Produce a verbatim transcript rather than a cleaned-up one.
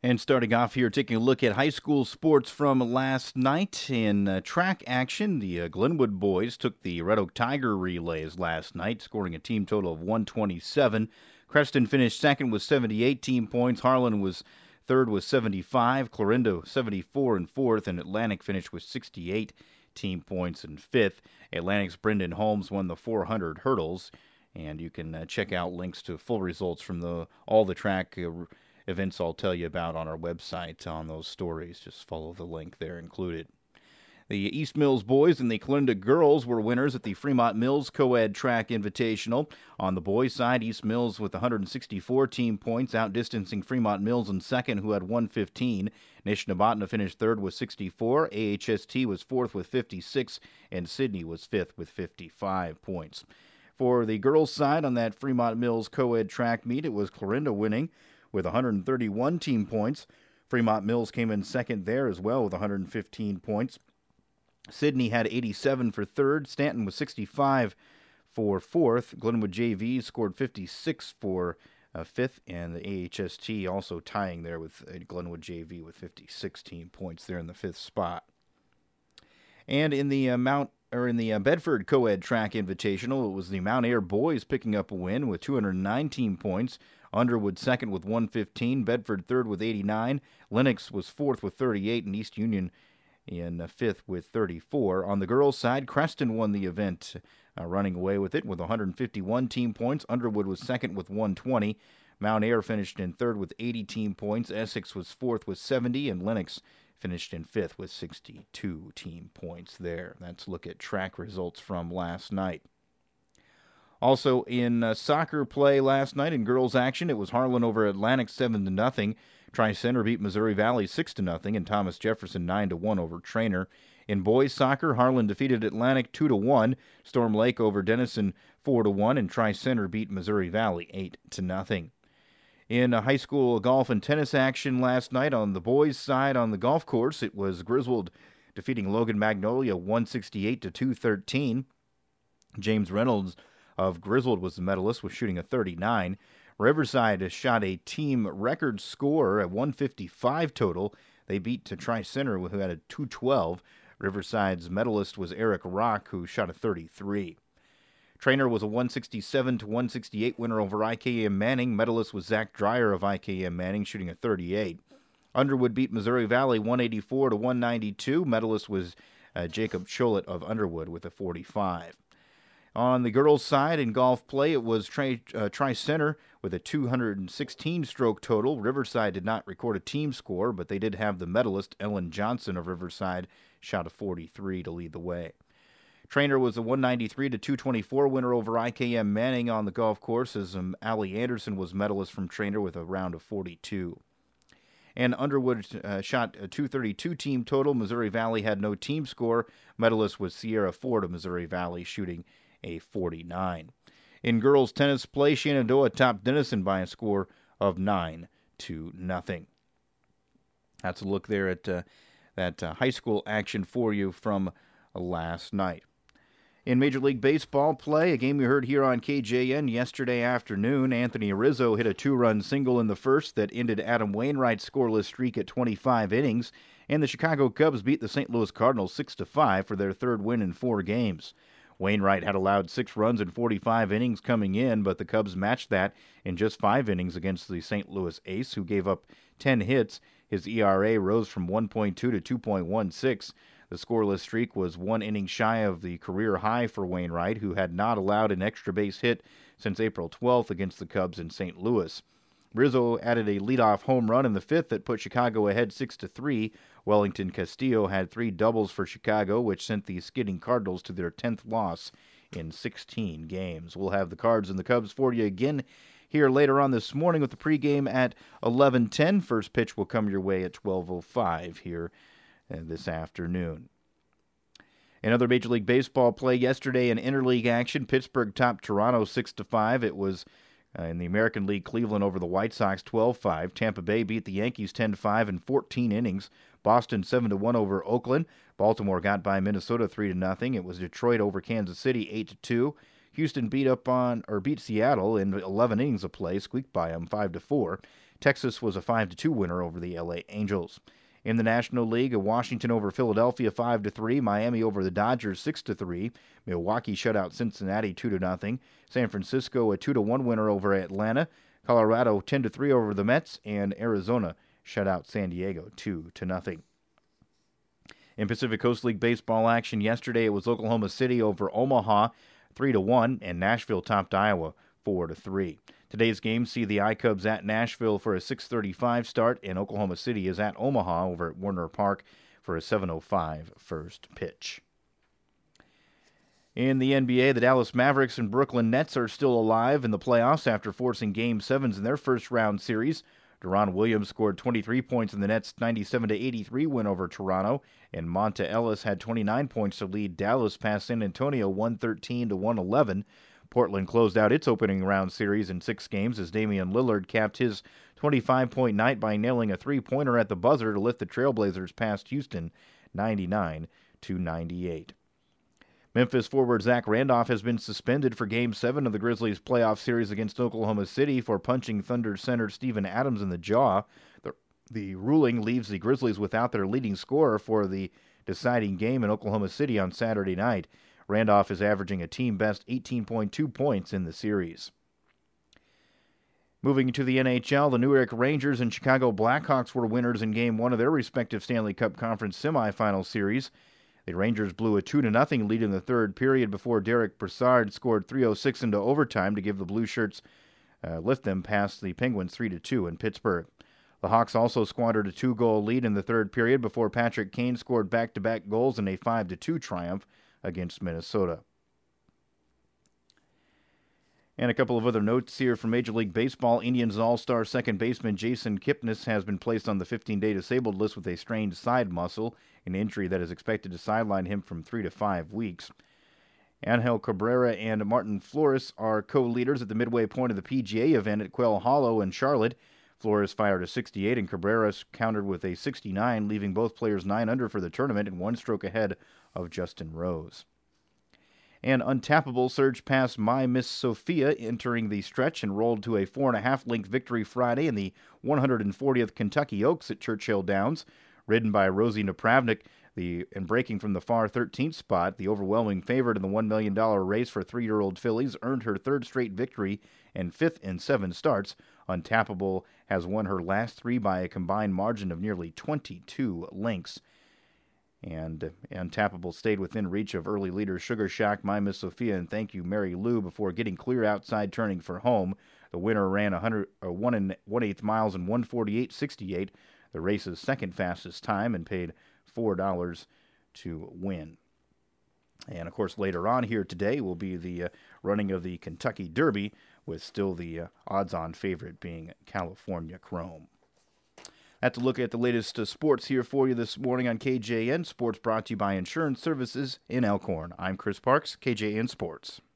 And starting off here, taking a look at high school sports from last night in uh, track action. The uh, Glenwood boys took the Red Oak Tiger relays last night, scoring a team total of one twenty-seven. Creston finished second with seventy-eight team points. Harlan was third with seventy-five. Clarinda seventy-four in fourth, and Atlantic finished with sixty-eight team points in fifth. Atlantic's Brendan Holmes won the four hundred hurdles, and you can uh, check out links to full results from the all the track uh, events I'll tell you about on our website on those stories. Just follow the link there included. The East Mills boys and the Clarinda girls were winners at the Fremont Mills Co-Ed Track Invitational. On the boys' side, East Mills with one hundred sixty-four team points, outdistancing Fremont Mills in second, who had one fifteen. Nishnabotna finished third with sixty-four. A H S T was fourth with fifty-six, and Sidney was fifth with fifty-five points. For the girls' side on that Fremont Mills Co-Ed Track meet, it was Clarinda winning with one hundred thirty-one team points. Fremont Mills came in second there as well with one hundred fifteen points. Sidney had eighty-seven for third. Stanton was sixty-five for fourth. Glenwood J V scored fifty-six for uh, fifth, and the A H S T also tying there with uh, Glenwood J V with fifty-six team points there in the fifth spot. And in the uh, Mount or in the uh, Bedford Co-Ed Track Invitational, it was the Mount Ayr boys picking up a win with two hundred nine team points. Underwood second with one fifteen, Bedford third with eighty-nine, Lennox was fourth with thirty-eight, and East Union in fifth with thirty-four. On the girls' side, Creston won the event, uh, running away with it with one hundred fifty-one team points. Underwood was second with one twenty. Mount Ayr finished in third with eighty team points. Essex was fourth with seventy, and Lennox finished in fifth with sixty-two team points there. That's a look at track results from last night. Also in uh, soccer play last night in girls action, it was Harlan over Atlantic seven to nothing. Tri-Center beat Missouri Valley six to nothing, and Thomas Jefferson nine to one over Trainer. In boys soccer, Harlan defeated Atlantic two to one. Storm Lake over Denison four to one, and Tri-Center beat Missouri Valley eight to nothing. In uh, high school golf and tennis action last night on the boys' side on the golf course, it was Griswold defeating Logan Magnolia one sixty-eight to two thirteen. James Reynolds of Griswold was the medalist with shooting a thirty-nine. Riverside has shot a team record score at one fifty-five total. They beat to Tri-Center, who had a two twelve. Riverside's medalist was Eric Rock, who shot a thirty-three. Trainer was a one sixty-seven to one sixty-eight winner over I K M Manning. Medalist was Zach Dreyer of I K M Manning, shooting a thirty-eight. Underwood beat Missouri Valley one eighty-four to one ninety-two. Medalist was uh, Jacob Cholet of Underwood with a forty-five. On the girls' side in golf play, it was Tri, uh, Tri-Center with a two hundred sixteen stroke total. Riverside did not record a team score, but they did have the medalist, Ellen Johnson of Riverside, shot a forty-three to lead the way. Trainer was a one ninety-three to two twenty-four winner over I K M Manning on the golf course, as um, Allie Anderson was medalist from Trainer with a round of forty-two. And Underwood uh, shot a two thirty-two team total. Missouri Valley had no team score. Medalist was Sierra Ford of Missouri Valley, shooting a forty-nine. In girls tennis play, Shenandoah topped Denison by a score of nine to nothing. That's a look there at uh, that uh, high school action for you from uh, last night. In Major League Baseball play, a game we heard here on K J N yesterday afternoon, Anthony Rizzo hit a two-run single in the first that ended Adam Wainwright's scoreless streak at twenty-five innings, and the Chicago Cubs beat the Saint Louis Cardinals six to five for their third win in four games. Wainwright had allowed six runs in forty-five innings coming in, but the Cubs matched that in just five innings against the Saint Louis ace, who gave up ten hits. His E R A rose from one point two to two point one six. The scoreless streak was one inning shy of the career high for Wainwright, who had not allowed an extra base hit since April twelfth against the Cubs in Saint Louis. Rizzo added a leadoff home run in the fifth that put Chicago ahead six to three. Wellington Castillo had three doubles for Chicago, which sent the skidding Cardinals to their tenth loss in sixteen games. We'll have the Cards and the Cubs for you again here later on this morning with the pregame at eleven ten. First pitch will come your way at twelve oh five here uh, this afternoon. In other Major League Baseball play yesterday in interleague action, Pittsburgh topped Toronto six to five. It was Uh, in the American League, Cleveland over the White Sox twelve five. Tampa Bay beat the Yankees ten to five in fourteen innings. Boston seven to one over Oakland. Baltimore got by Minnesota three to nothing. It was Detroit over Kansas City eight to two. Houston beat up on or beat Seattle in eleven innings of play, squeaked by them five to four. Texas was a five to two winner over the L A Angels. In the National League, Washington over Philadelphia five to three, Miami over the Dodgers six to three, Milwaukee shut out Cincinnati two to nothing, San Francisco a two to one winner over Atlanta, Colorado ten to three over the Mets, and Arizona shut out San Diego two to nothing. In Pacific Coast League baseball action yesterday, it was Oklahoma City over Omaha three to one, and Nashville topped Iowa four to three. Today's games see the I-Cubs at Nashville for a six thirty-five start, and Oklahoma City is at Omaha over at Warner Park for a seven oh five first pitch. In the N B A, the Dallas Mavericks and Brooklyn Nets are still alive in the playoffs after forcing Game sevens in their first-round series. Deron Williams scored twenty-three points in the Nets' ninety-seven to eighty-three win over Toronto, and Monta Ellis had twenty-nine points to lead Dallas past San Antonio one thirteen to one eleven. Portland closed out its opening round series in six games as Damian Lillard capped his twenty-five-point night by nailing a three-pointer at the buzzer to lift the Trailblazers past Houston ninety-nine to ninety-eight. Memphis forward Zach Randolph has been suspended for Game seven of the Grizzlies' playoff series against Oklahoma City for punching Thunder center Steven Adams in the jaw. The, the ruling leaves the Grizzlies without their leading scorer for the deciding game in Oklahoma City on Saturday night. Randolph is averaging a team-best eighteen point two points in the series. Moving to the N H L, the Newark Rangers and Chicago Blackhawks were winners in Game one of their respective Stanley Cup Conference semifinal series. The Rangers blew a two to nothing lead in the third period before Derek Brassard scored three oh six into overtime to give the Blue Shirts uh, lift them past the Penguins three to two in Pittsburgh. The Hawks also squandered a two-goal lead in the third period before Patrick Kane scored back-to-back goals in a five to two triumph against Minnesota. And a couple of other notes here from Major League Baseball. Indians All-Star second baseman Jason Kipnis has been placed on the fifteen-day disabled list with a strained side muscle, an injury that is expected to sideline him from three to five weeks. Angel Cabrera and Martin Flores are co-leaders at the midway point of the P G A event at Quail Hollow in Charlotte. Flores fired a sixty-eight and Cabrera countered with a sixty-nine, leaving both players nine under for the tournament and one stroke ahead of Justin Rose. And Untappable surged past My Miss Sophia entering the stretch and rolled to a four and a half length victory Friday in the one hundred fortieth Kentucky Oaks at Churchill Downs. Ridden by Rosie Napravnik, the and breaking from the far thirteenth spot, the overwhelming favorite in the one million dollars race for three-year-old fillies earned her third straight victory and fifth in seven starts. Untappable has won her last three by a combined margin of nearly twenty-two lengths. And Untappable stayed within reach of early leaders Sugar Shack, My Miss Sophia, and Thank You Mary Lou before getting clear outside turning for home. The winner ran one hundred, or one and one eighth miles in one forty-eight sixty-eight, the race's second fastest time, and paid four dollars to win. And, of course, later on here today will be the uh, running of the Kentucky Derby, with still the uh, odds-on favorite being California Chrome. That's a look at the latest uh, sports here for you this morning on K J N. Sports brought to you by Insurance Services in Elkhorn. I'm Chris Parks, K J N Sports.